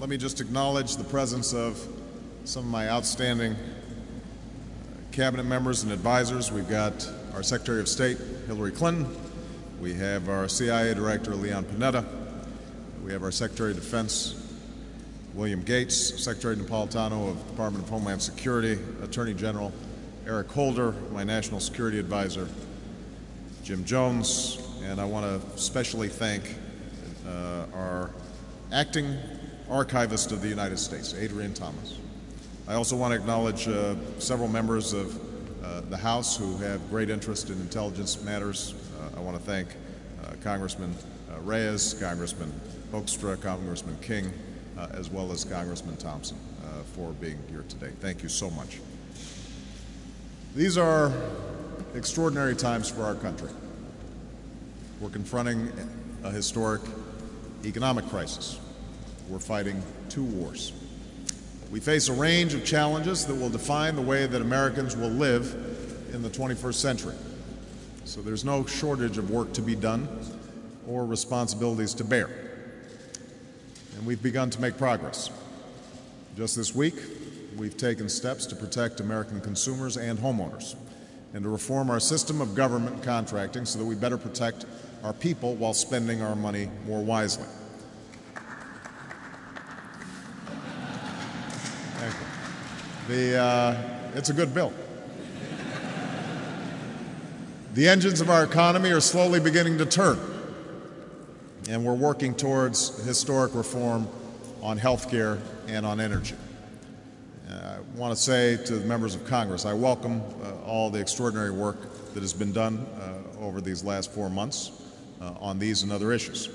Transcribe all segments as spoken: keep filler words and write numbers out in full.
let me just acknowledge the presence of some of my outstanding cabinet members and advisors. We've got our Secretary of State, Hillary Clinton. We have our C I A Director, Leon Panetta. We have our Secretary of Defense, William Gates, Secretary Napolitano of the Department of Homeland Security, Attorney General Eric Holder, my National Security Advisor, Jim Jones, and I want to especially thank uh, our Acting Archivist of the United States, Adrian Thomas. I also want to acknowledge uh, several members of uh, the House who have great interest in intelligence matters. Uh, I want to thank uh, Congressman uh, Reyes, Congressman Hoekstra, Congressman King, uh, as well as Congressman Thompson uh, for being here today. Thank you so much. These are extraordinary times for our country. We're confronting a historic economic crisis. We're fighting two wars. We face a range of challenges that will define the way that Americans will live in the twenty-first century. So there's no shortage of work to be done or responsibilities to bear. And we've begun to make progress. Just this week, we've taken steps to protect American consumers and homeowners and to reform our system of government contracting so that we better protect our people while spending our money more wisely. Thank you. The, uh, it's a good bill. The engines of our economy are slowly beginning to turn, and we're working towards historic reform on health care and on energy. Uh, I want to say to the members of Congress, I welcome uh, all the extraordinary work that has been done uh, over these last four months uh, on these and other issues.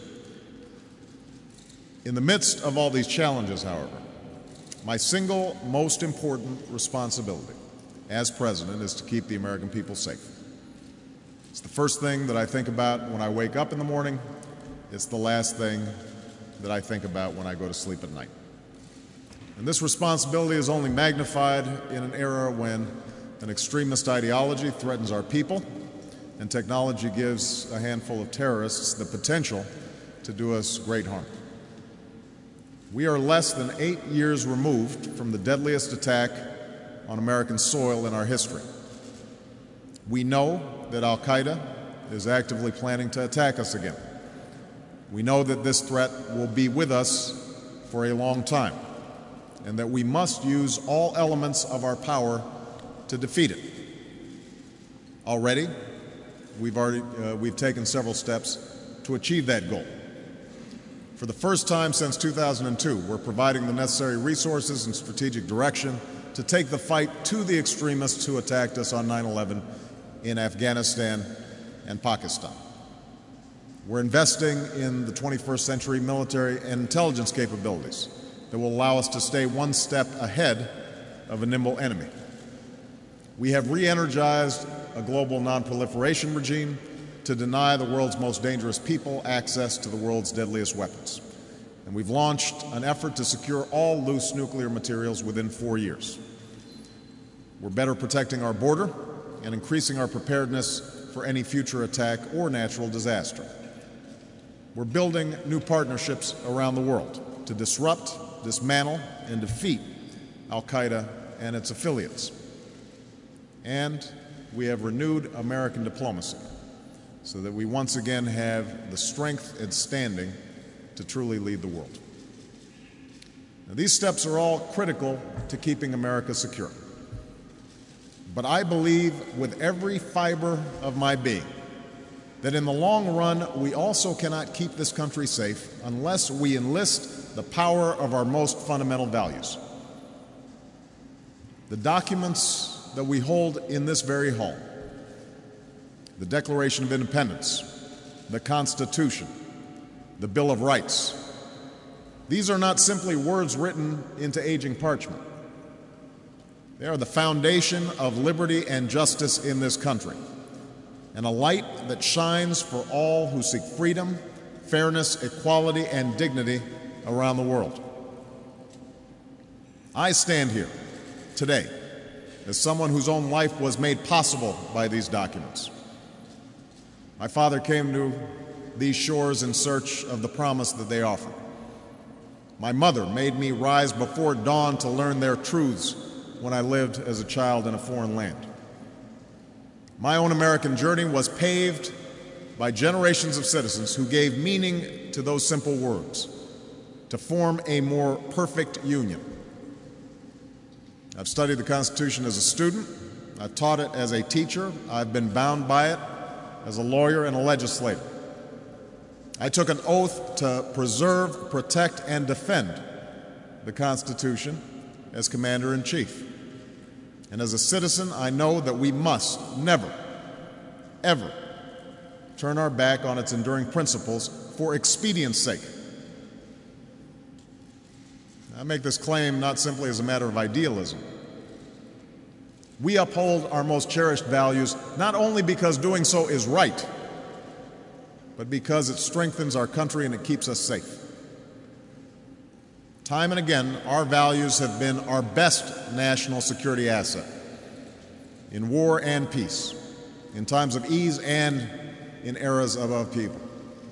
In the midst of all these challenges, however, my single most important responsibility as President is to keep the American people safe. It's the first thing that I think about when I wake up in the morning. It's the last thing that I think about when I go to sleep at night. And this responsibility is only magnified in an era when an extremist ideology threatens our people and technology gives a handful of terrorists the potential to do us great harm. We are less than eight years removed from the deadliest attack on American soil in our history. We know that Al-Qaeda is actively planning to attack us again. We know that this threat will be with us for a long time, and that we must use all elements of our power to defeat it. Already, we've, already, uh, we've taken several steps to achieve that goal. For the first time since two thousand two, we're providing the necessary resources and strategic direction to take the fight to the extremists who attacked us on nine eleven in Afghanistan and Pakistan. We're investing in the twenty-first century military and intelligence capabilities that will allow us to stay one step ahead of a nimble enemy. We have re-energized a global non-proliferation regime to deny the world's most dangerous people access to the world's deadliest weapons. And we've launched an effort to secure all loose nuclear materials within four years. We're better protecting our border and increasing our preparedness for any future attack or natural disaster. We're building new partnerships around the world to disrupt, dismantle, and defeat Al-Qaeda and its affiliates. And we have renewed American diplomacy so that we once again have the strength and standing to truly lead the world. Now, these steps are all critical to keeping America secure. But I believe with every fiber of my being that in the long run, we also cannot keep this country safe unless we enlist the power of our most fundamental values. The documents that we hold in this very hall, the Declaration of Independence, the Constitution, the Bill of Rights, these are not simply words written into aging parchment. They are the foundation of liberty and justice in this country, and a light that shines for all who seek freedom, fairness, equality, and dignity around the world. I stand here today as someone whose own life was made possible by these documents. My father came to these shores in search of the promise that they offer. My mother made me rise before dawn to learn their truths when I lived as a child in a foreign land. My own American journey was paved by generations of citizens who gave meaning to those simple words, to form a more perfect union. I've studied the Constitution as a student. I've taught it as a teacher. I've been bound by it as a lawyer and a legislator. I took an oath to preserve, protect, and defend the Constitution as Commander-in-Chief. And as a citizen, I know that we must never, ever turn our back on its enduring principles for expedience's sake. I make this claim not simply as a matter of idealism. We uphold our most cherished values not only because doing so is right, but because it strengthens our country and it keeps us safe. Time and again, our values have been our best national security asset in war and peace, in times of ease and in eras of upheaval.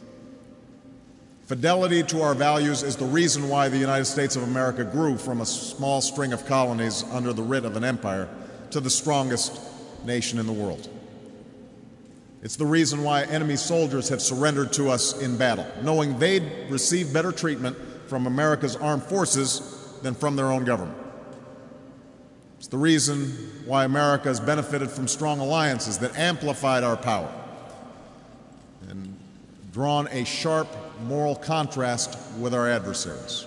Fidelity to our values is the reason why the United States of America grew from a small string of colonies under the writ of an empire to the strongest nation in the world. It's the reason why enemy soldiers have surrendered to us in battle, knowing they'd receive better treatment from America's armed forces than from their own government. It's the reason why America has benefited from strong alliances that amplified our power and drawn a sharp moral contrast with our adversaries.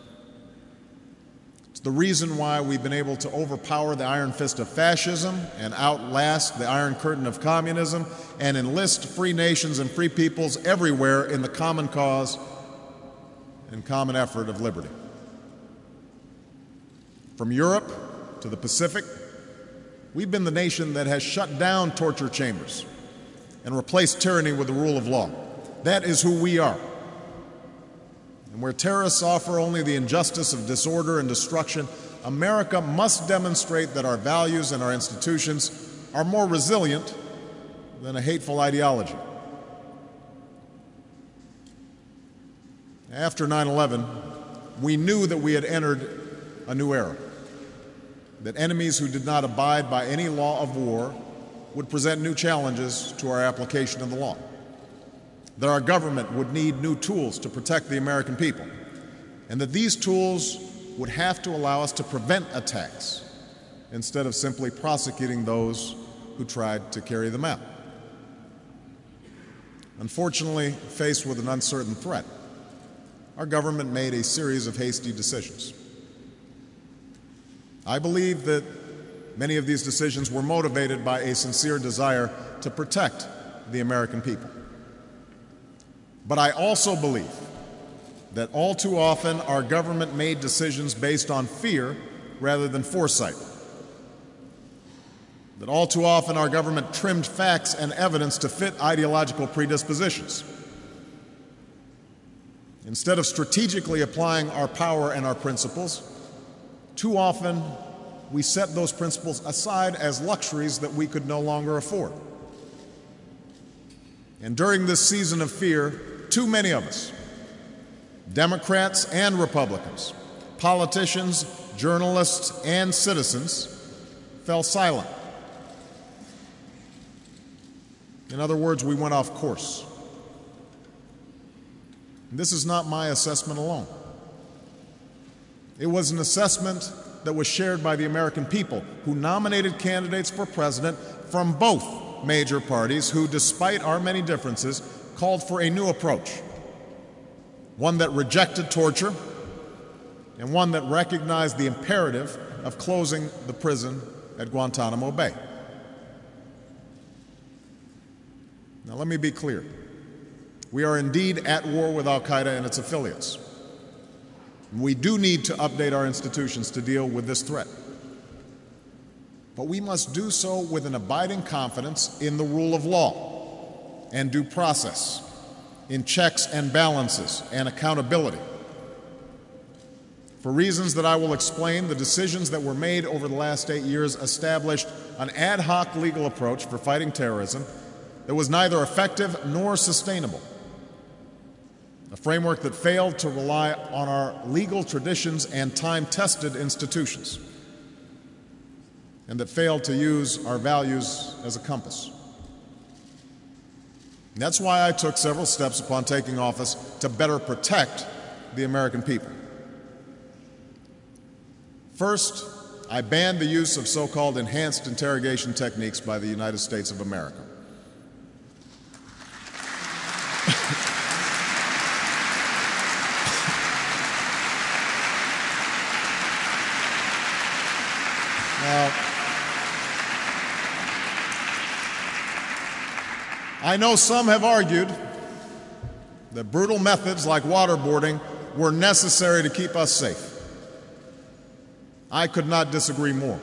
It's the reason why we've been able to overpower the iron fist of fascism and outlast the iron curtain of communism and enlist free nations and free peoples everywhere in the common cause and common effort of liberty. From Europe to the Pacific, we've been the nation that has shut down torture chambers and replaced tyranny with the rule of law. That is who we are. And where terrorists offer only the injustice of disorder and destruction, America must demonstrate that our values and our institutions are more resilient than a hateful ideology. After nine eleven, we knew that we had entered a new era, that enemies who did not abide by any law of war would present new challenges to our application of the law, that our government would need new tools to protect the American people, and that these tools would have to allow us to prevent attacks instead of simply prosecuting those who tried to carry them out. Unfortunately, faced with an uncertain threat, our government made a series of hasty decisions. I believe that many of these decisions were motivated by a sincere desire to protect the American people. But I also believe that all too often our government made decisions based on fear rather than foresight. That all too often our government trimmed facts and evidence to fit ideological predispositions. Instead of strategically applying our power and our principles, too often we set those principles aside as luxuries that we could no longer afford. And during this season of fear, too many of us, Democrats and Republicans, politicians, journalists, and citizens, fell silent. In other words, we went off course. This is not my assessment alone. It was an assessment that was shared by the American people who nominated candidates for president from both major parties who, despite our many differences, called for a new approach, one that rejected torture and one that recognized the imperative of closing the prison at Guantanamo Bay. Now, let me be clear. We are indeed at war with Al-Qaeda and its affiliates. We do need to update our institutions to deal with this threat. But we must do so with an abiding confidence in the rule of law and due process, in checks and balances and accountability. For reasons that I will explain, the decisions that were made over the last eight years established an ad hoc legal approach for fighting terrorism that was neither effective nor sustainable. a framework that failed to rely on our legal traditions and time-tested institutions, and that failed to use our values as a compass. And that's why I took several steps upon taking office to better protect the American people. First, I banned the use of so-called enhanced interrogation techniques by the United States of America. Now, I know some have argued that brutal methods like waterboarding were necessary to keep us safe. I could not disagree more.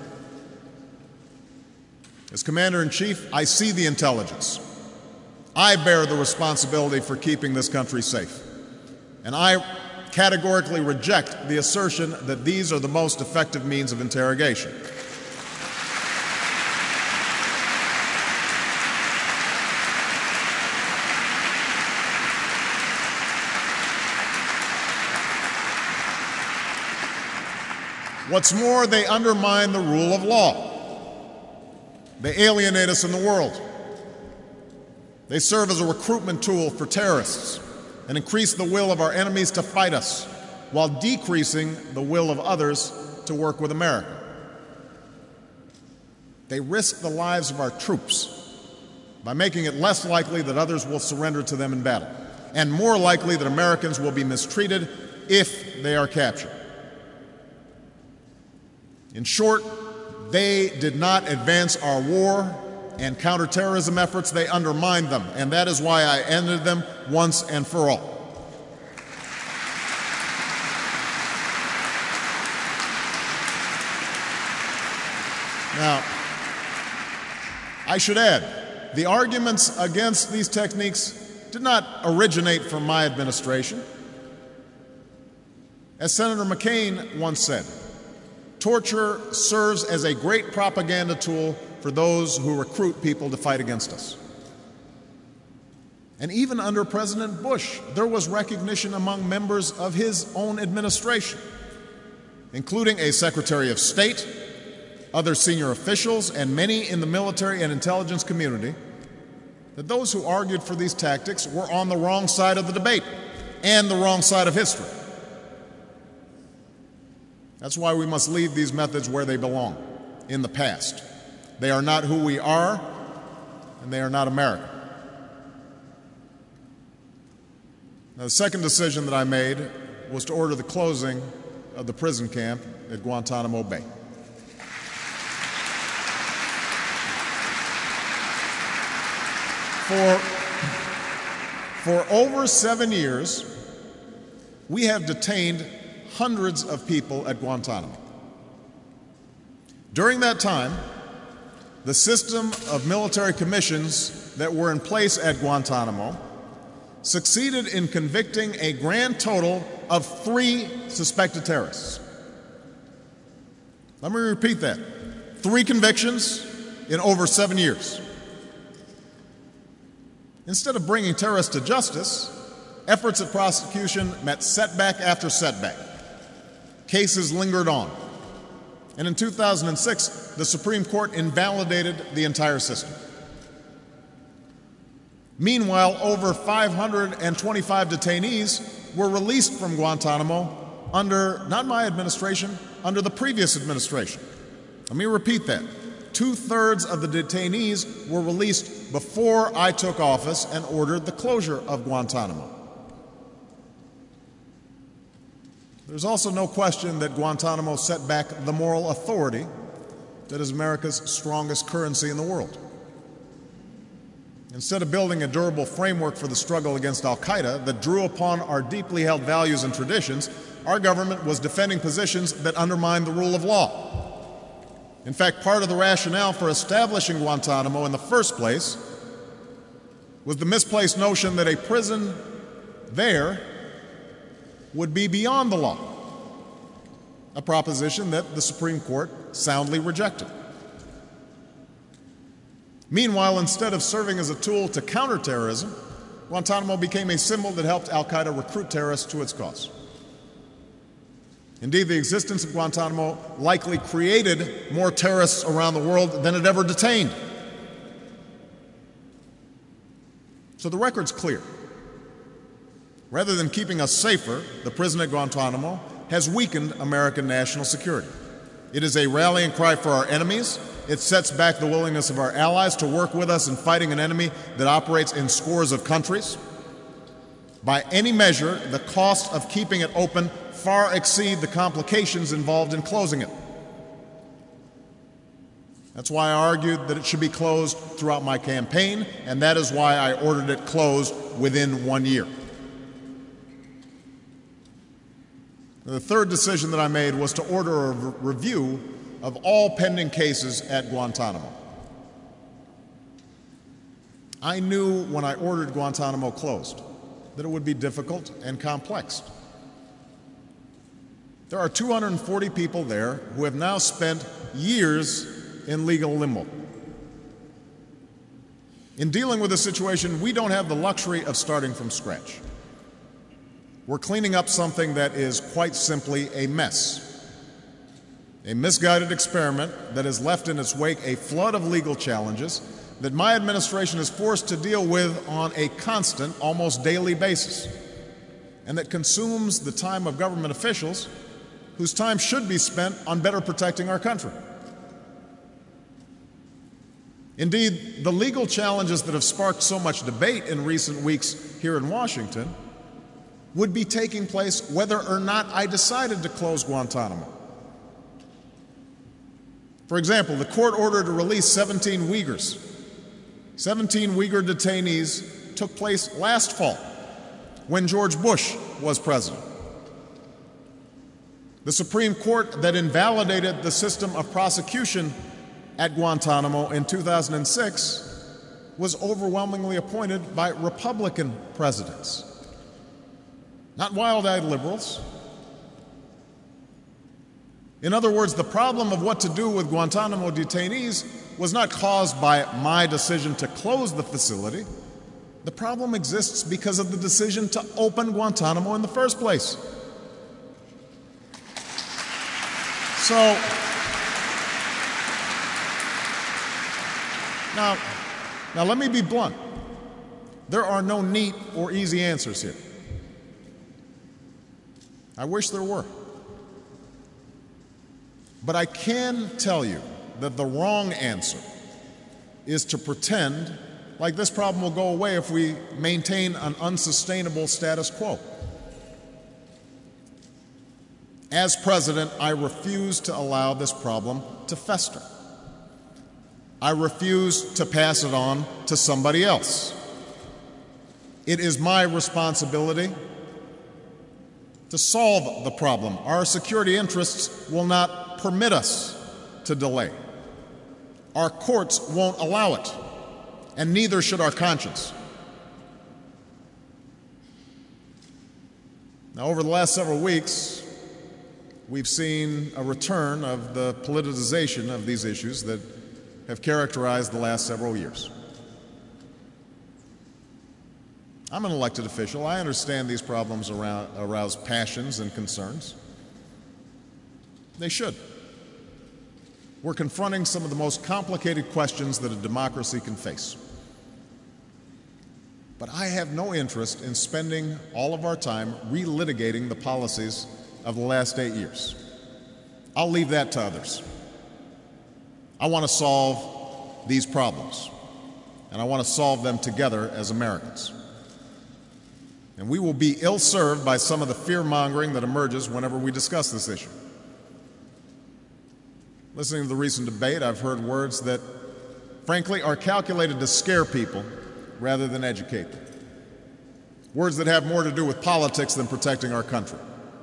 As Commander-in-Chief, I see the intelligence. I bear the responsibility for keeping this country safe. And I categorically reject the assertion that these are the most effective means of interrogation. What's more, they undermine the rule of law. They alienate us in the world. They serve as a recruitment tool for terrorists and increase the will of our enemies to fight us while decreasing the will of others to work with America. They risk the lives of our troops by making it less likely that others will surrender to them in battle, and more likely that Americans will be mistreated if they are captured. In short, they did not advance our war and counterterrorism efforts, they undermined them, and that is why I ended them once and for all. Now, I should add, the arguments against these techniques did not originate from my administration. As Senator McCain once said, torture serves as a great propaganda tool for those who recruit people to fight against us. And even under President Bush, there was recognition among members of his own administration, including a Secretary of State, other senior officials, and many in the military and intelligence community, that those who argued for these tactics were on the wrong side of the debate and the wrong side of history. That's why we must leave these methods where they belong, in the past. They are not who we are, and they are not America. Now, the second decision that I made was to order the closing of the prison camp at Guantanamo Bay. For, for over seven years, we have detained hundreds of people at Guantanamo. During that time, the system of military commissions that were in place at Guantanamo succeeded in convicting a grand total of three suspected terrorists. Let me repeat that. Three convictions in over seven years. Instead of bringing terrorists to justice, efforts at prosecution met setback after setback. Cases lingered on. And in two thousand six, the Supreme Court invalidated the entire system. Meanwhile, over five hundred twenty-five detainees were released from Guantanamo under, not my administration, under the previous administration. Let me repeat that. Two-thirds of the detainees were released before I took office and ordered the closure of Guantanamo. There's also no question that Guantanamo set back the moral authority that is America's strongest currency in the world. Instead of building a durable framework for the struggle against al-Qaeda that drew upon our deeply held values and traditions, our government was defending positions that undermined the rule of law. In fact, part of the rationale for establishing Guantanamo in the first place was the misplaced notion that a prison there would be beyond the law, a proposition that the Supreme Court soundly rejected. Meanwhile, instead of serving as a tool to counter terrorism, Guantanamo became a symbol that helped al-Qaeda recruit terrorists to its cause. Indeed, the existence of Guantanamo likely created more terrorists around the world than it ever detained. So the record's clear. Rather than keeping us safer, the prison at Guantanamo has weakened American national security. It is a rallying cry for our enemies. It sets back the willingness of our allies to work with us in fighting an enemy that operates in scores of countries. By any measure, the cost of keeping it open far exceed the complications involved in closing it. That's why I argued that it should be closed throughout my campaign, and that is why I ordered it closed within one year. The third decision that I made was to order a re- review of all pending cases at Guantanamo. I knew when I ordered Guantanamo closed that it would be difficult and complex. There are two hundred forty people there who have now spent years in legal limbo. In dealing with the situation, we don't have the luxury of starting from scratch. We're cleaning up something that is quite simply a mess, a misguided experiment that has left in its wake a flood of legal challenges that my administration is forced to deal with on a constant, almost daily basis, and that consumes the time of government officials whose time should be spent on better protecting our country. Indeed, the legal challenges that have sparked so much debate in recent weeks here in Washington would be taking place whether or not I decided to close Guantanamo. For example, the court ordered to release seventeen Uyghurs. seventeen Uyghur detainees took place last fall when George Bush was president. The Supreme Court that invalidated the system of prosecution at Guantanamo in two thousand six was overwhelmingly appointed by Republican presidents, not wild-eyed liberals. In other words, the problem of what to do with Guantanamo detainees was not caused by my decision to close the facility. The problem exists because of the decision to open Guantanamo in the first place. So, now, now let me be blunt. There are no neat or easy answers here. I wish there were. But I can tell you that the wrong answer is to pretend like this problem will go away if we maintain an unsustainable status quo. As president, I refuse to allow this problem to fester. I refuse to pass it on to somebody else. It is my responsibility to solve the problem. Our security interests will not permit us to delay. Our courts won't allow it, and neither should our conscience. Now, over the last several weeks, we've seen a return of the politicization of these issues that have characterized the last several years. I'm an elected official. I understand these problems around, arouse passions and concerns. They should. We're confronting some of the most complicated questions that a democracy can face. But I have no interest in spending all of our time relitigating the policies of the last eight years. I'll leave that to others. I want to solve these problems, and I want to solve them together as Americans. And we will be ill-served by some of the fear-mongering that emerges whenever we discuss this issue. Listening to the recent debate, I've heard words that, frankly, are calculated to scare people rather than educate them. Words that have more to do with politics than protecting our country.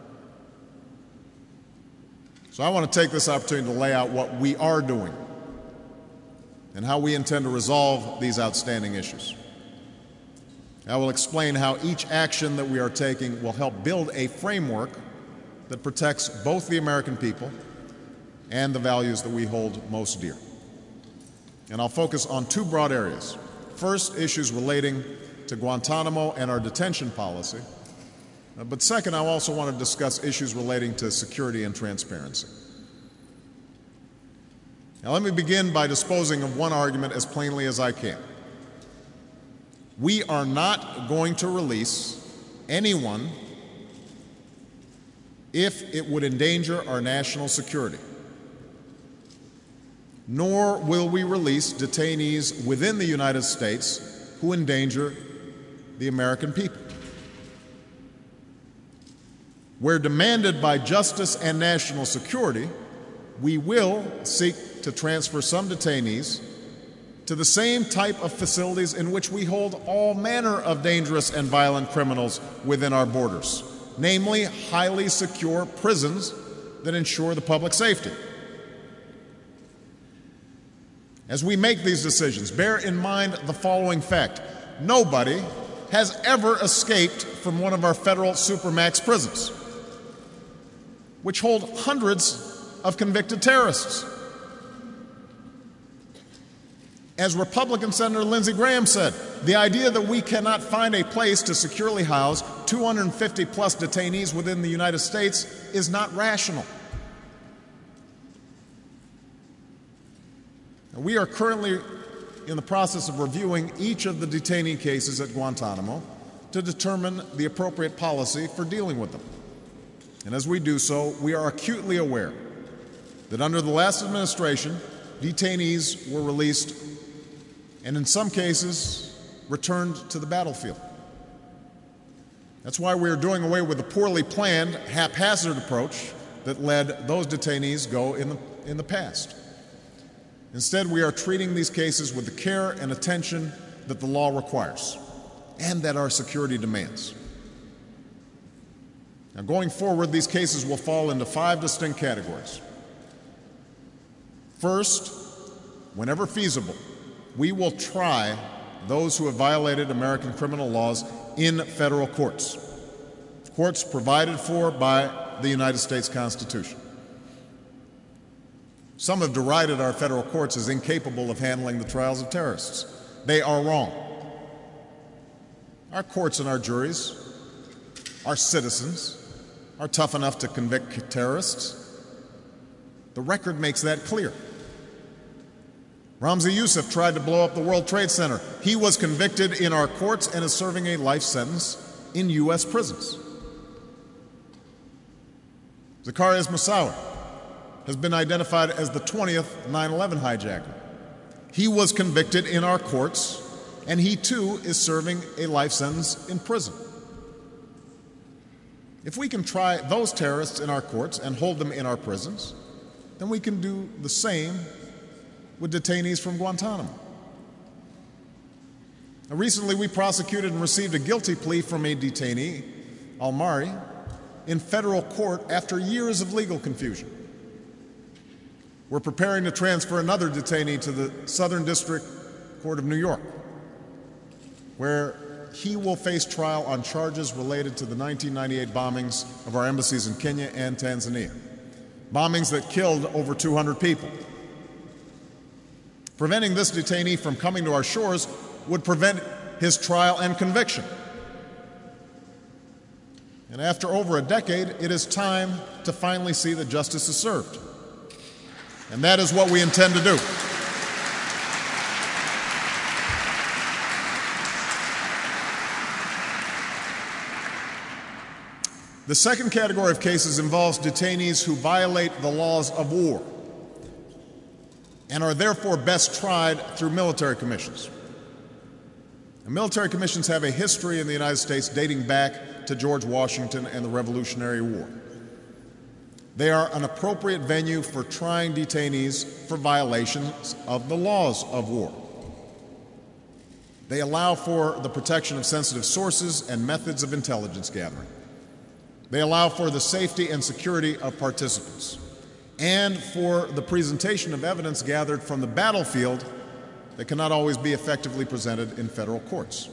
So I want to take this opportunity to lay out what we are doing and how we intend to resolve these outstanding issues. I will explain how each action that we are taking will help build a framework that protects both the American people and the values that we hold most dear. And I'll focus on two broad areas. First, issues relating to Guantanamo and our detention policy. Uh, but second, I also want to discuss issues relating to security and transparency. Now, let me begin by disposing of one argument as plainly as I can. We are not going to release anyone if it would endanger our national security. Nor will we release detainees within the United States who endanger the American people. Where demanded by justice and national security, we will seek to transfer some detainees to the same type of facilities in which we hold all manner of dangerous and violent criminals within our borders, namely highly secure prisons that ensure the public safety. As we make these decisions, bear in mind the following fact. Nobody has ever escaped from one of our federal supermax prisons, which hold hundreds of convicted terrorists. As Republican Senator Lindsey Graham said, the idea that we cannot find a place to securely house two hundred fifty plus detainees within the United States is not rational. Now, we are currently in the process of reviewing each of the detainee cases at Guantanamo to determine the appropriate policy for dealing with them. And as we do so, we are acutely aware that under the last administration, detainees were released and in some cases returned to the battlefield. That's why we are doing away with the poorly planned, haphazard approach that let those detainees go in the, in the past. Instead, we are treating these cases with the care and attention that the law requires and that our security demands. Now, going forward, these cases will fall into five distinct categories. First, whenever feasible, we will try those who have violated American criminal laws in federal courts, courts provided for by the United States Constitution. Some have derided our federal courts as incapable of handling the trials of terrorists. They are wrong. Our courts and our juries, our citizens, are tough enough to convict terrorists. The record makes that clear. Ramzi Youssef tried to blow up the World Trade Center. He was convicted in our courts and is serving a life sentence in U S prisons. Zacarias Moussaoui has been identified as the twentieth nine eleven hijacker. He was convicted in our courts, and he too is serving a life sentence in prison. If we can try those terrorists in our courts and hold them in our prisons, then we can do the same with detainees from Guantanamo. Now, recently, we prosecuted and received a guilty plea from a detainee, Al-Mari, in federal court after years of legal confusion. We're preparing to transfer another detainee to the Southern District Court of New York, where he will face trial on charges related to the nineteen ninety-eight bombings of our embassies in Kenya and Tanzania, bombings that killed over two hundred people. Preventing this detainee from coming to our shores would prevent his trial and conviction. And after over a decade, it is time to finally see that justice is served. And that is what we intend to do. The second category of cases involves detainees who violate the laws of war and are therefore best tried through military commissions. And military commissions have a history in the United States dating back to George Washington and the Revolutionary War. They are an appropriate venue for trying detainees for violations of the laws of war. They allow for the protection of sensitive sources and methods of intelligence gathering. They allow for the safety and security of participants and for the presentation of evidence gathered from the battlefield that cannot always be effectively presented in federal courts.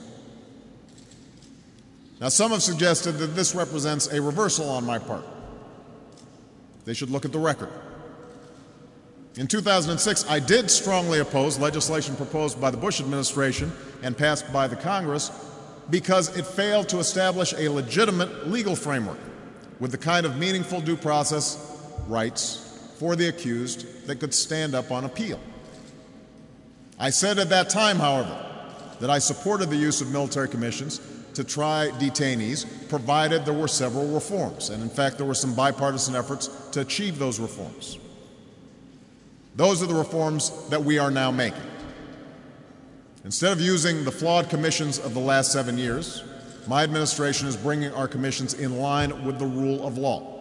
Now, some have suggested that this represents a reversal on my part. They should look at the record. In two thousand six, I did strongly oppose legislation proposed by the Bush administration and passed by the Congress because it failed to establish a legitimate legal framework with the kind of meaningful due process rights for the accused that could stand up on appeal. I said at that time, however, that I supported the use of military commissions to try detainees, provided there were several reforms. And in fact, there were some bipartisan efforts to achieve those reforms. Those are the reforms that we are now making. Instead of using the flawed commissions of the last seven years, my administration is bringing our commissions in line with the rule of law.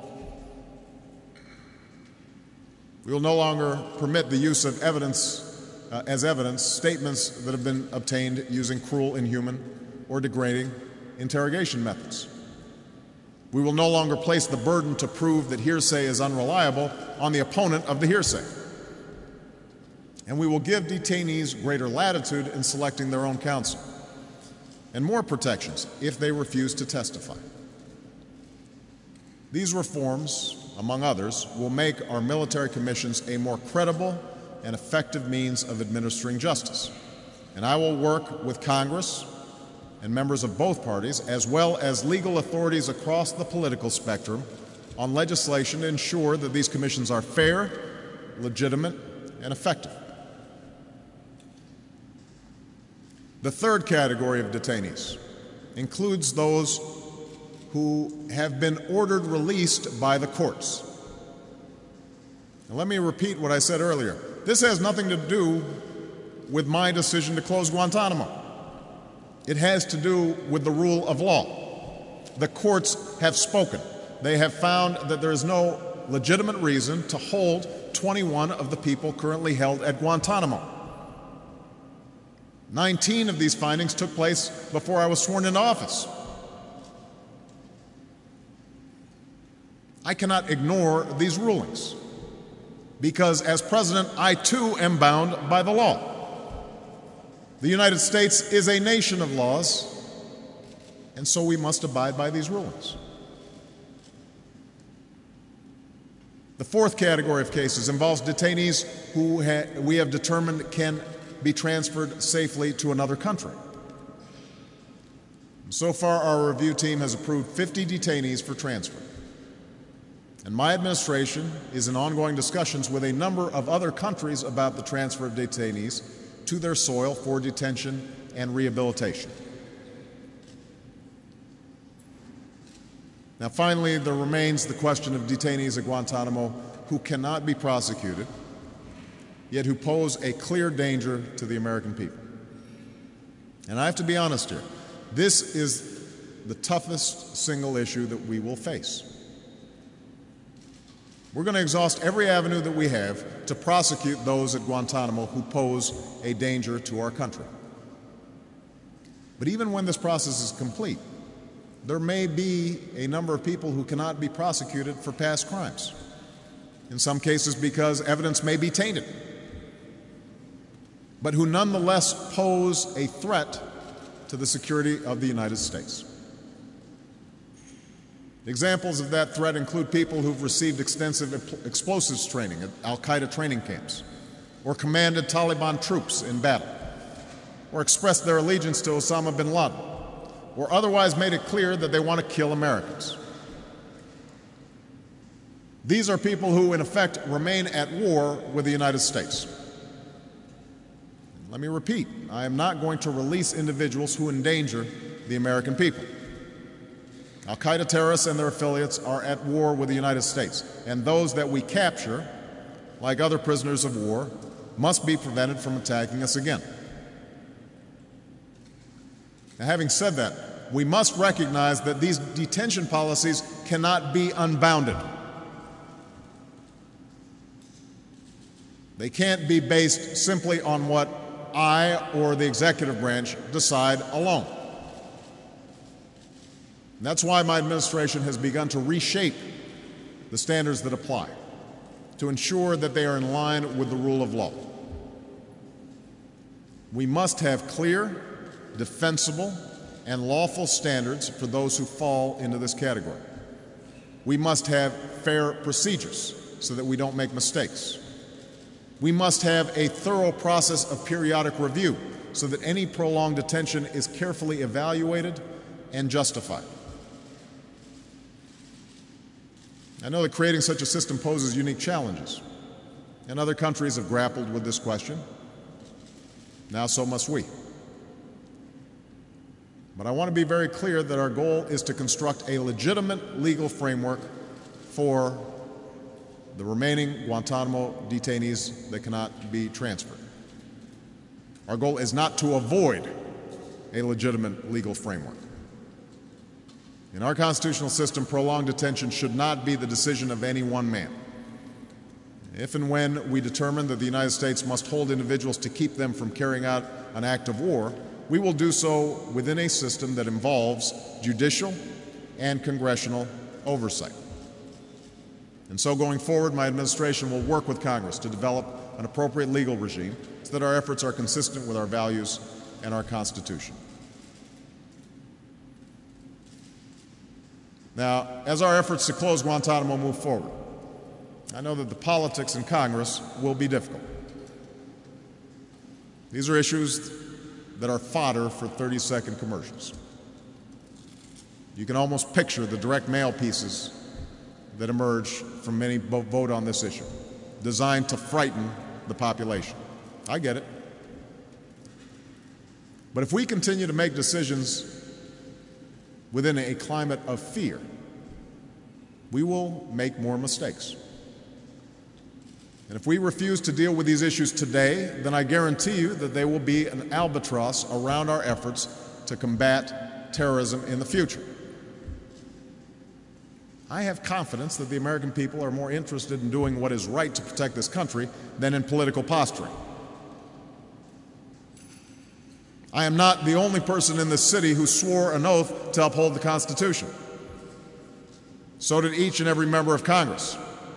We will no longer permit the use of evidence uh, as evidence statements that have been obtained using cruel, inhuman, or degrading interrogation methods. We will no longer place the burden to prove that hearsay is unreliable on the opponent of the hearsay. And we will give detainees greater latitude in selecting their own counsel and more protections if they refuse to testify. These reforms, among others, will make our military commissions a more credible and effective means of administering justice. And I will work with Congress and members of both parties, as well as legal authorities across the political spectrum, on legislation to ensure that these commissions are fair, legitimate, and effective. The third category of detainees includes those who have been ordered released by the courts. Now, let me repeat what I said earlier. This has nothing to do with my decision to close Guantanamo. It has to do with the rule of law. The courts have spoken. They have found that there is no legitimate reason to hold twenty-one of the people currently held at Guantanamo. nineteen of these findings took place before I was sworn into office. I cannot ignore these rulings because, as president, I too am bound by the law. The United States is a nation of laws, and so we must abide by these rulings. The fourth category of cases involves detainees who ha- we have determined can be transferred safely to another country. So far, our review team has approved fifty detainees for transfer. And my administration is in ongoing discussions with a number of other countries about the transfer of detainees to their soil for detention and rehabilitation. Now, finally, there remains the question of detainees at Guantanamo who cannot be prosecuted, yet who pose a clear danger to the American people. And I have to be honest here, this is the toughest single issue that we will face. We're going to exhaust every avenue that we have to prosecute those at Guantanamo who pose a danger to our country. But even when this process is complete, there may be a number of people who cannot be prosecuted for past crimes, in some cases because evidence may be tainted, but who nonetheless pose a threat to the security of the United States. Examples of that threat include people who've received extensive explosives training at al-Qaeda training camps, or commanded Taliban troops in battle, or expressed their allegiance to Osama bin Laden, or otherwise made it clear that they want to kill Americans. These are people who, in effect, remain at war with the United States. Let me repeat, I am not going to release individuals who endanger the American people. Al-Qaeda terrorists and their affiliates are at war with the United States, and those that we capture, like other prisoners of war, must be prevented from attacking us again. Now, having said that, we must recognize that these detention policies cannot be unbounded. They can't be based simply on what I or the executive branch decide alone. And that's why my administration has begun to reshape the standards that apply to ensure that they are in line with the rule of law. We must have clear, defensible, and lawful standards for those who fall into this category. We must have fair procedures so that we don't make mistakes. We must have a thorough process of periodic review so that any prolonged detention is carefully evaluated and justified. I know that creating such a system poses unique challenges, and other countries have grappled with this question. Now so must we. But I want to be very clear that our goal is to construct a legitimate legal framework for the remaining Guantanamo detainees that cannot be transferred. Our goal is not to avoid a legitimate legal framework. In our constitutional system, prolonged detention should not be the decision of any one man. If and when we determine that the United States must hold individuals to keep them from carrying out an act of war, we will do so within a system that involves judicial and congressional oversight. And so going forward, my administration will work with Congress to develop an appropriate legal regime so that our efforts are consistent with our values and our Constitution. Now, as our efforts to close Guantanamo move forward, I know that the politics in Congress will be difficult. These are issues that are fodder for thirty-second commercials. You can almost picture the direct mail pieces that emerge from many vote on this issue, designed to frighten the population. I get it. But if we continue to make decisions within a climate of fear, we will make more mistakes. And if we refuse to deal with these issues today, then I guarantee you that they will be an albatross around our efforts to combat terrorism in the future. I have confidence that the American people are more interested in doing what is right to protect this country than in political posturing. I am not the only person in this city who swore an oath to uphold the Constitution. So did each and every member of Congress.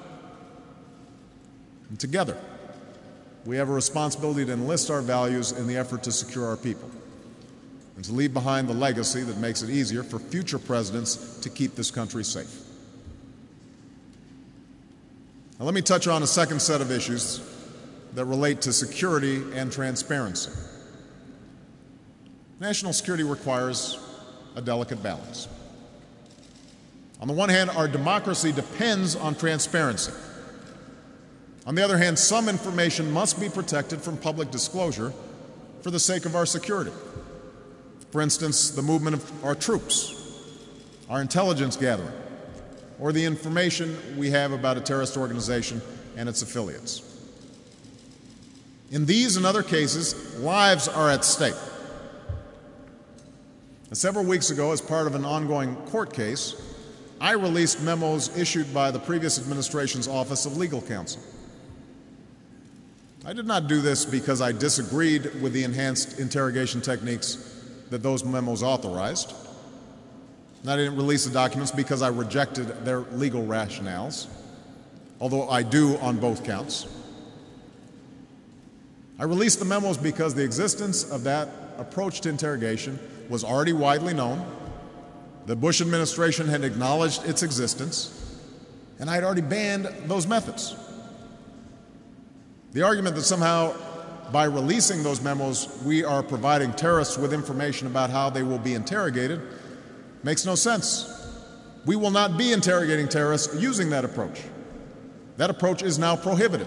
And together, we have a responsibility to enlist our values in the effort to secure our people and to leave behind the legacy that makes it easier for future presidents to keep this country safe. Now, let me touch on a second set of issues that relate to security and transparency. National security requires a delicate balance. On the one hand, our democracy depends on transparency. On the other hand, some information must be protected from public disclosure for the sake of our security. For instance, the movement of our troops, our intelligence gathering, or the information we have about a terrorist organization and its affiliates. In these and other cases, lives are at stake. And several weeks ago, as part of an ongoing court case, I released memos issued by the previous administration's Office of Legal Counsel. I did not do this because I disagreed with the enhanced interrogation techniques that those memos authorized. And I didn't release the documents because I rejected their legal rationales, although I do on both counts. I released the memos because the existence of that approach to interrogation was already widely known. The Bush administration had acknowledged its existence, and I had already banned those methods. The argument that somehow by releasing those memos we are providing terrorists with information about how they will be interrogated makes no sense. We will not be interrogating terrorists using that approach. That approach is now prohibited.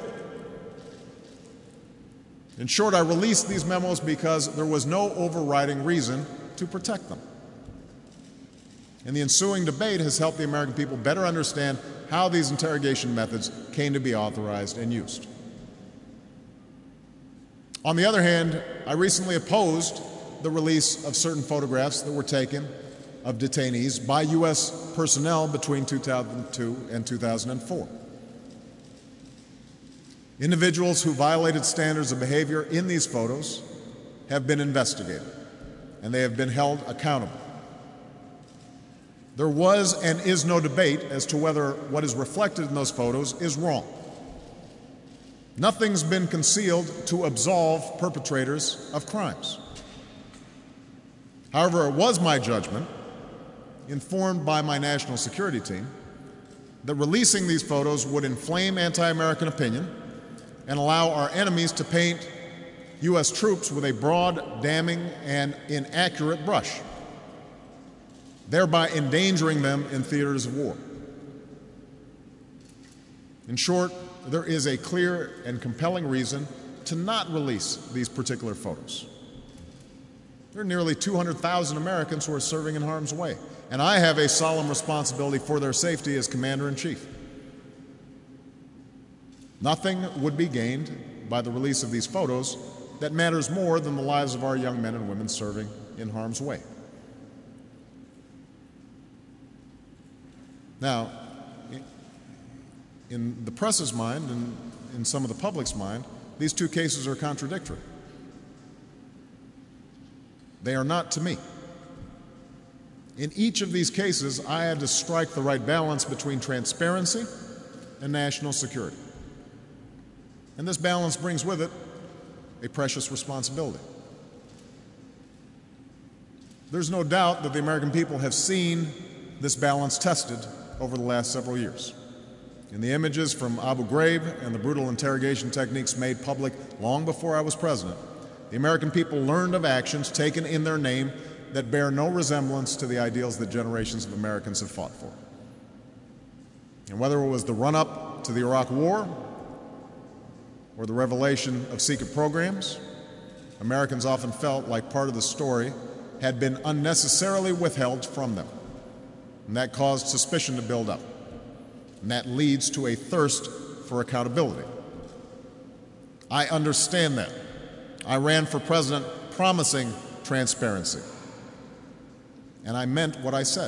In short, I released these memos because there was no overriding reason to protect them. And the ensuing debate has helped the American people better understand how these interrogation methods came to be authorized and used. On the other hand, I recently opposed the release of certain photographs that were taken of detainees by U S personnel between two thousand two and two thousand four. Individuals who violated standards of behavior in these photos have been investigated, and they have been held accountable. There was and is no debate as to whether what is reflected in those photos is wrong. Nothing's been concealed to absolve perpetrators of crimes. However, it was my judgment, informed by my national security team, that releasing these photos would inflame anti-American opinion and allow our enemies to paint U S troops with a broad, damning, and inaccurate brush, thereby endangering them in theaters of war. In short, there is a clear and compelling reason to not release these particular photos. There are nearly two hundred thousand Americans who are serving in harm's way, and I have a solemn responsibility for their safety as Commander-in-Chief. Nothing would be gained by the release of these photos that matters more than the lives of our young men and women serving in harm's way. Now, in the press's mind and in some of the public's mind, these two cases are contradictory. They are not to me. In each of these cases, I had to strike the right balance between transparency and national security. And this balance brings with it a precious responsibility. There's no doubt that the American people have seen this balance tested over the last several years. In the images from Abu Ghraib and the brutal interrogation techniques made public long before I was president, the American people learned of actions taken in their name that bear no resemblance to the ideals that generations of Americans have fought for. And whether it was the run-up to the Iraq War or the revelation of secret programs, Americans often felt like part of the story had been unnecessarily withheld from them. And that caused suspicion to build up. And that leads to a thirst for accountability. I understand that. I ran for president promising transparency. And I meant what I said.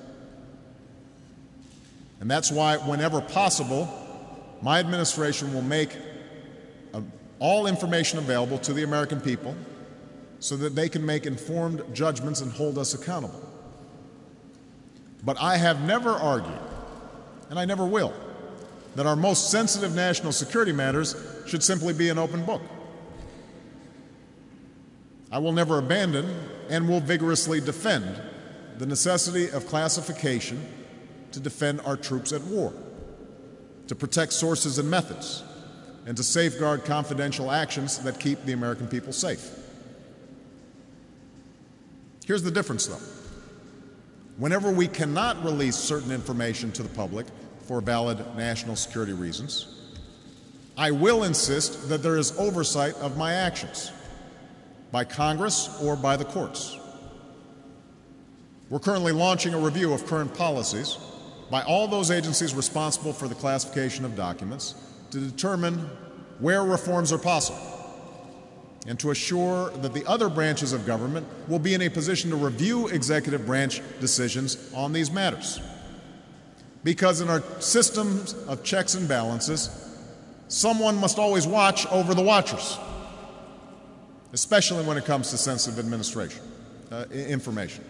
And that's why, whenever possible, my administration will make uh, all information available to the American people so that they can make informed judgments and hold us accountable. But I have never argued, and I never will, that our most sensitive national security matters should simply be an open book. I will never abandon and will vigorously defend the necessity of classification to defend our troops at war, to protect sources and methods, and to safeguard confidential actions that keep the American people safe. Here's the difference, though. Whenever we cannot release certain information to the public for valid national security reasons, I will insist that there is oversight of my actions by Congress or by the courts. We're currently launching a review of current policies by all those agencies responsible for the classification of documents to determine where reforms are possible and to assure that the other branches of government will be in a position to review executive branch decisions on these matters. Because in our systems of checks and balances, someone must always watch over the watchers, especially when it comes to sensitive administration, uh, information.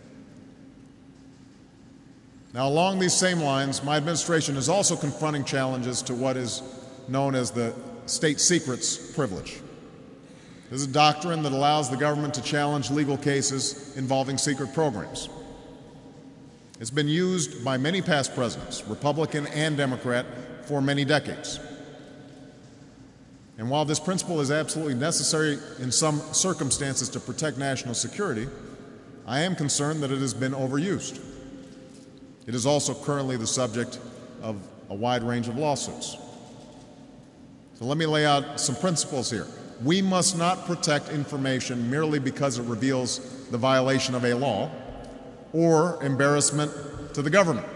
Now, along these same lines, my administration is also confronting challenges to what is known as the state secrets privilege. This is a doctrine that allows the government to challenge legal cases involving secret programs. It's been used by many past presidents, Republican and Democrat, for many decades. And while this principle is absolutely necessary in some circumstances to protect national security, I am concerned that it has been overused. It is also currently the subject of a wide range of lawsuits. So let me lay out some principles here. We must not protect information merely because it reveals the violation of a law or embarrassment to the government.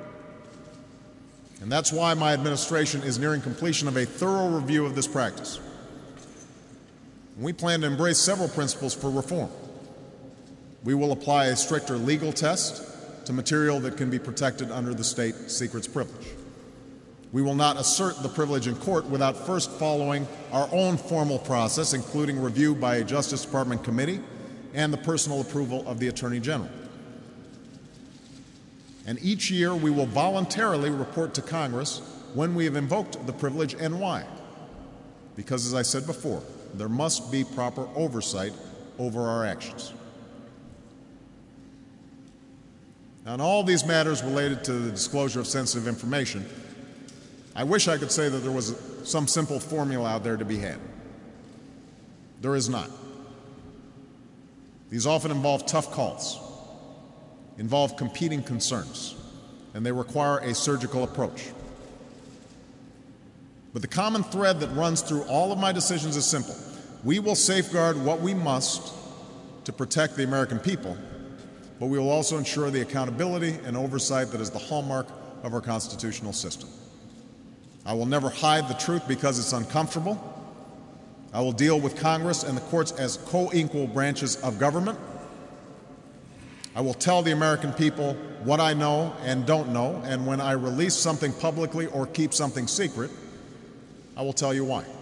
And that's why my administration is nearing completion of a thorough review of this practice. We plan to embrace several principles for reform. We will apply a stricter legal test to material that can be protected under the state secrets privilege. We will not assert the privilege in court without first following our own formal process, including review by a Justice Department committee and the personal approval of the Attorney General. And each year we will voluntarily report to Congress when we have invoked the privilege and why. Because, as I said before, there must be proper oversight over our actions. Now, in all these matters related to the disclosure of sensitive information, I wish I could say that there was some simple formula out there to be had. There is not. These often involve tough calls, involve competing concerns, and they require a surgical approach. But the common thread that runs through all of my decisions is simple. We will safeguard what we must to protect the American people, but we will also ensure the accountability and oversight that is the hallmark of our constitutional system. I will never hide the truth because it's uncomfortable. I will deal with Congress and the courts as co-equal branches of government. I will tell the American people what I know and don't know, and when I release something publicly or keep something secret, I will tell you why.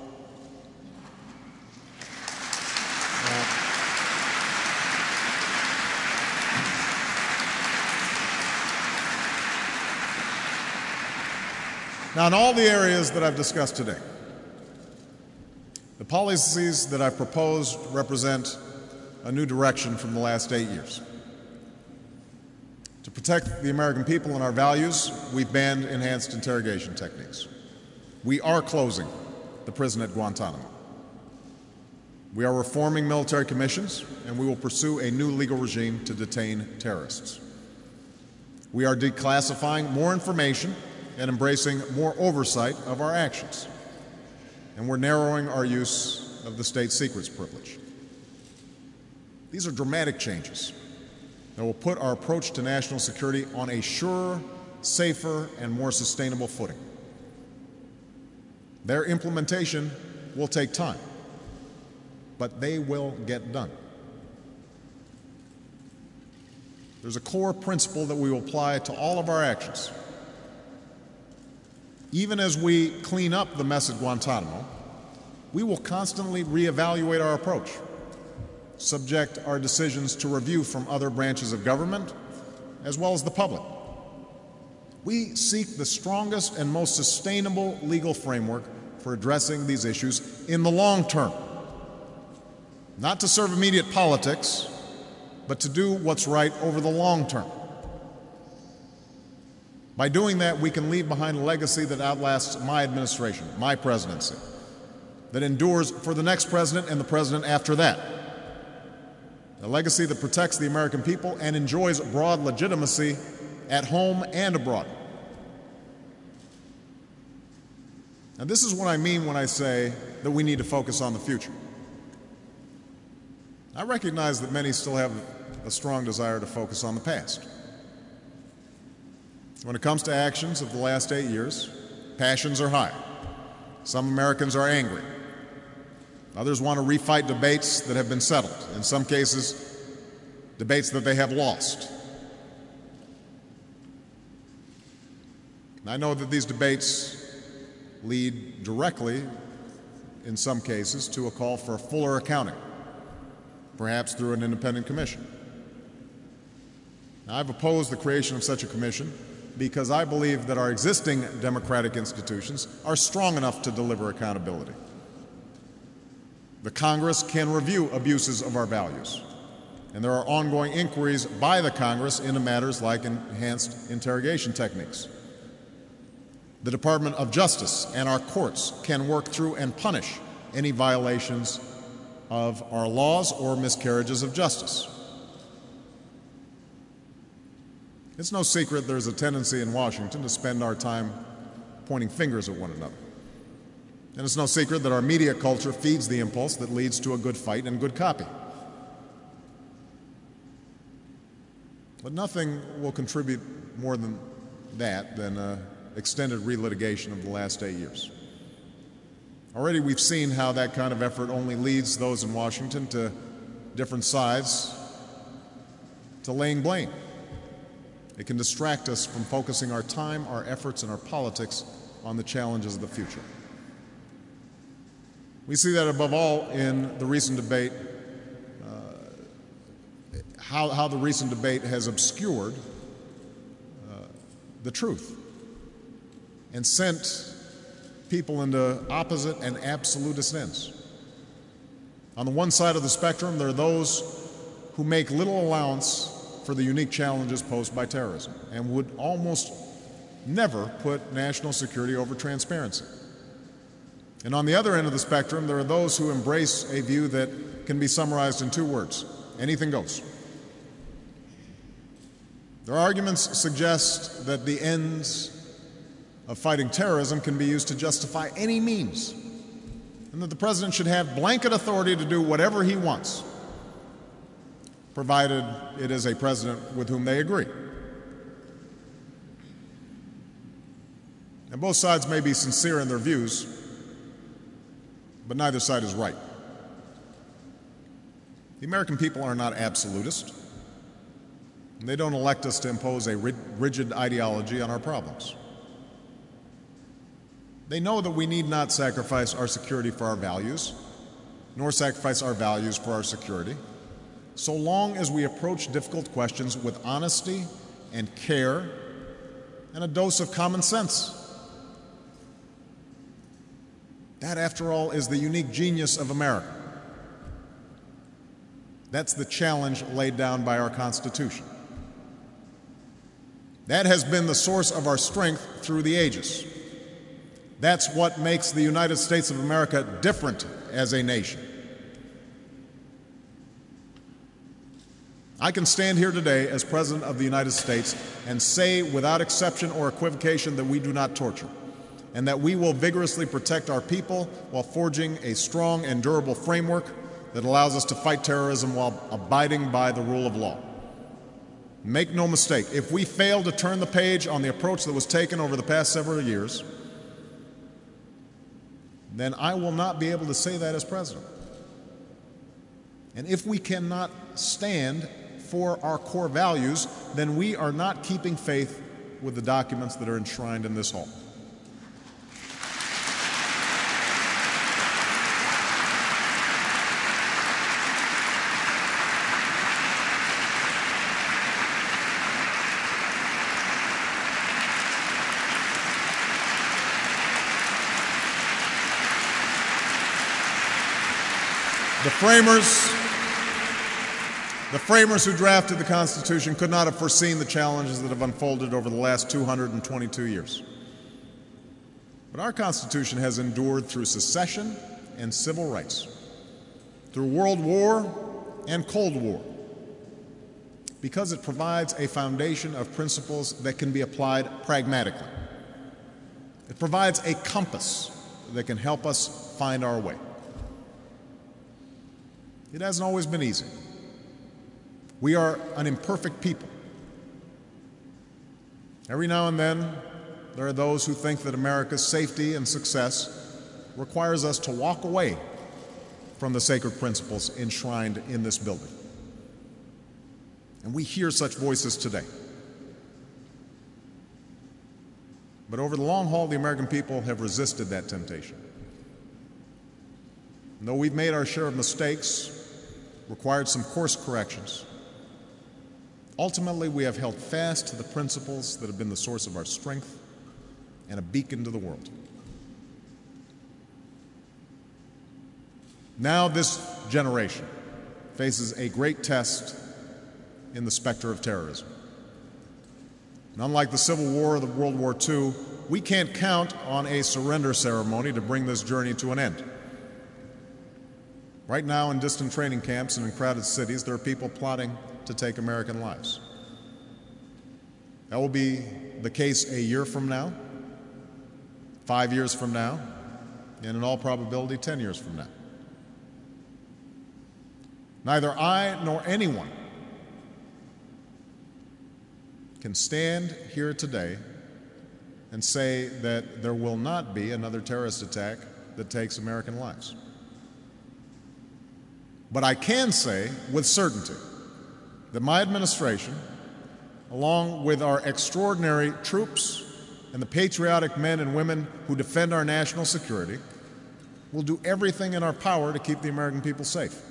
Now, in all the areas that I've discussed today, the policies that I've proposed represent a new direction from the last eight years. To protect the American people and our values, we've banned enhanced interrogation techniques. We are closing the prison at Guantanamo. We are reforming military commissions, and we will pursue a new legal regime to detain terrorists. We are declassifying more information and embracing more oversight of our actions. And we're narrowing our use of the state secrets privilege. These are dramatic changes that will put our approach to national security on a surer, safer, and more sustainable footing. Their implementation will take time, but they will get done. There's a core principle that we will apply to all of our actions. Even as we clean up the mess at Guantanamo, we will constantly reevaluate our approach, subject our decisions to review from other branches of government, as well as the public. We seek the strongest and most sustainable legal framework for addressing these issues in the long term, not to serve immediate politics, but to do what's right over the long term. By doing that, we can leave behind a legacy that outlasts my administration, my presidency, that endures for the next president and the president after that. A legacy that protects the American people and enjoys broad legitimacy at home and abroad. And this is what I mean when I say that we need to focus on the future. I recognize that many still have a strong desire to focus on the past. When it comes to actions of the last eight years, passions are high. Some Americans are angry. Others want to refight debates that have been settled, in some cases, debates that they have lost. And I know that these debates lead directly, in some cases, to a call for fuller accounting, perhaps through an independent commission. Now, I've opposed the creation of such a commission because I believe that our existing democratic institutions are strong enough to deliver accountability. The Congress can review abuses of our values, and there are ongoing inquiries by the Congress into matters like enhanced interrogation techniques. The Department of Justice and our courts can work through and punish any violations of our laws or miscarriages of justice. It's no secret there's a tendency in Washington to spend our time pointing fingers at one another. And it's no secret that our media culture feeds the impulse that leads to a good fight and good copy. But nothing will contribute more than that than uh, extended relitigation of the last eight years. Already we've seen how that kind of effort only leads those in Washington to different sides to laying blame. It can distract us from focusing our time, our efforts, and our politics on the challenges of the future. We see that above all in the recent debate, uh, how, how the recent debate has obscured uh, the truth and sent people into opposite and absolutist ends. On the one side of the spectrum, there are those who make little allowance for the unique challenges posed by terrorism and would almost never put national security over transparency. And on the other end of the spectrum, there are those who embrace a view that can be summarized in two words: anything goes. Their arguments suggest that the ends of fighting terrorism can be used to justify any means, and that the president should have blanket authority to do whatever he wants, provided it is a president with whom they agree. And both sides may be sincere in their views, but neither side is right. The American people are not absolutist, and they don't elect us to impose a rigid ideology on our problems. They know that we need not sacrifice our security for our values, nor sacrifice our values for our security, so long as we approach difficult questions with honesty and care and a dose of common sense. That, after all, is the unique genius of America. That's the challenge laid down by our Constitution. That has been the source of our strength through the ages. That's what makes the United States of America different as a nation. I can stand here today as President of the United States and say without exception or equivocation that we do not torture, and that we will vigorously protect our people while forging a strong and durable framework that allows us to fight terrorism while abiding by the rule of law. Make no mistake, if we fail to turn the page on the approach that was taken over the past several years, then I will not be able to say that as president. And if we cannot stand for our core values, then we are not keeping faith with the documents that are enshrined in this hall. The framers, the framers who drafted the Constitution could not have foreseen the challenges that have unfolded over the last two hundred twenty-two years. But our Constitution has endured through secession and civil rights, through World War and Cold War, because it provides a foundation of principles that can be applied pragmatically. It provides a compass that can help us find our way. It hasn't always been easy. We are an imperfect people. Every now and then, there are those who think that America's safety and success requires us to walk away from the sacred principles enshrined in this building. And we hear such voices today. But over the long haul, the American people have resisted that temptation. And though we've made our share of mistakes, required some course corrections, ultimately we have held fast to the principles that have been the source of our strength and a beacon to the world. Now this generation faces a great test in the specter of terrorism. And unlike the Civil War or the World War Two, we can't count on a surrender ceremony to bring this journey to an end. Right now, in distant training camps and in crowded cities, there are people plotting to take American lives. That will be the case a year from now, five years from now, and in all probability, ten years from now. Neither I nor anyone can stand here today and say that there will not be another terrorist attack that takes American lives. But I can say with certainty that my administration, along with our extraordinary troops and the patriotic men and women who defend our national security, will do everything in our power to keep the American people safe.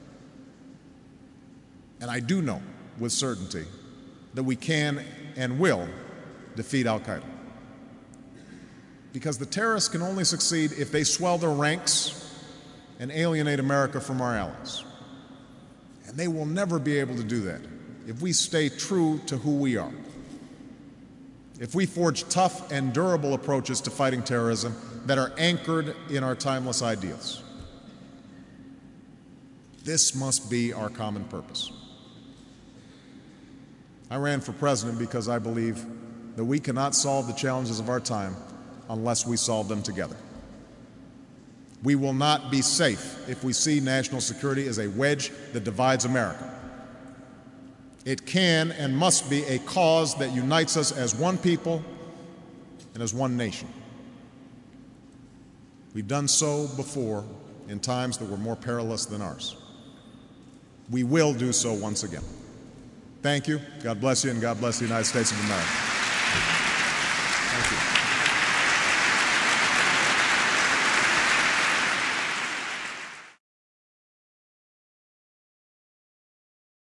And I do know with certainty that we can and will defeat Al-Qaeda. Because the terrorists can only succeed if they swell their ranks and alienate America from our allies. And they will never be able to do that if we stay true to who we are. If we forge tough and durable approaches to fighting terrorism, that are anchored in our timeless ideals. This must be our common purpose. I ran for president because I believe that we cannot solve the challenges of our time unless we solve them together. We will not be safe if we see national security as a wedge that divides America. It can and must be a cause that unites us as one people and as one nation. We've done so before in times that were more perilous than ours. We will do so once again. Thank you. God bless you, and God bless the United States of America.